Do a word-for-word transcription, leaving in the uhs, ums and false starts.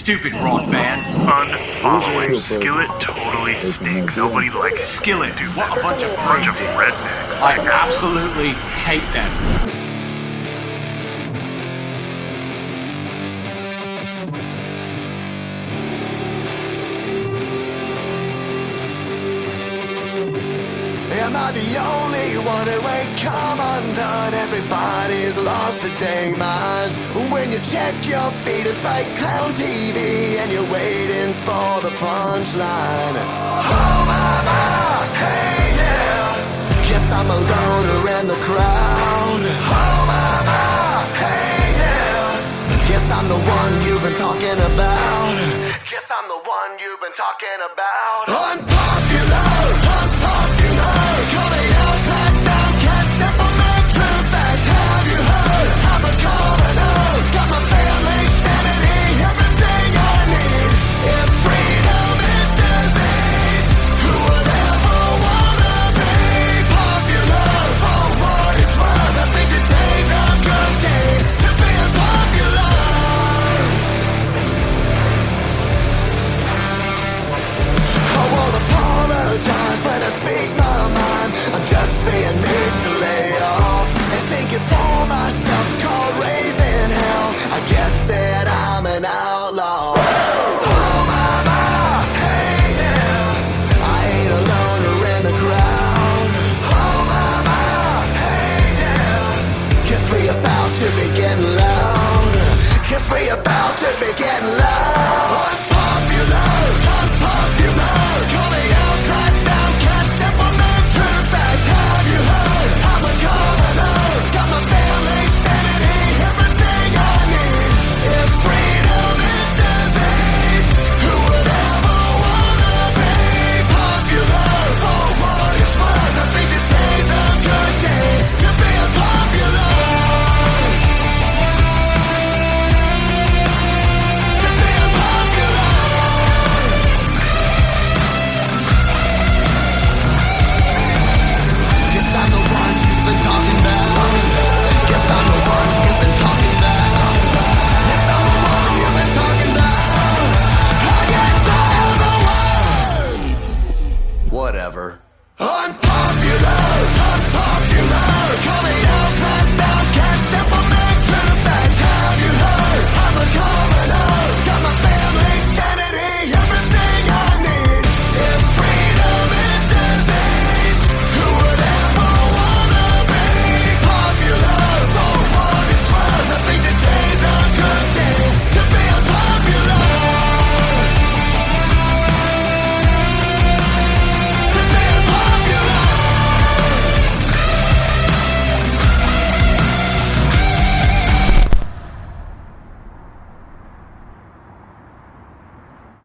stupid rock band. Unfollowing. Skillet totally stinks. Nobody likes it. Skillet, dude, what a bunch of Bunch of freaks. rednecks. I absolutely hate them. Am I the only one who ain't come undone? Everybody's lost their dang minds. When you check your feet, it's like clown T V, and you're waiting for the punchline. Oh mama, hey yeah. Yes, I'm a loner in the crowd. Oh mama, hey yeah. Yes, I'm the one you've been talking about. Yes, I'm the one you've been talking about. Unpopular, unpopular. Coming out classed outcast, simple man, true facts. Have you heard? I'm a commoner. Got my family sanity, everything I need. If freedom is disease, who would ever wanna be popular? For what it's worth, I think today's a good day to be unpopular. I won't apologize when I speak my mind. I'm just being me, so lay off. And thinking for myself, called raising hell. I guess that I'm an outlaw. Oh mama, hey yeah. I ain't a loner in the crowd. Oh mama, hey yeah. Guess we about to be getting loud. Guess we about to be getting loud.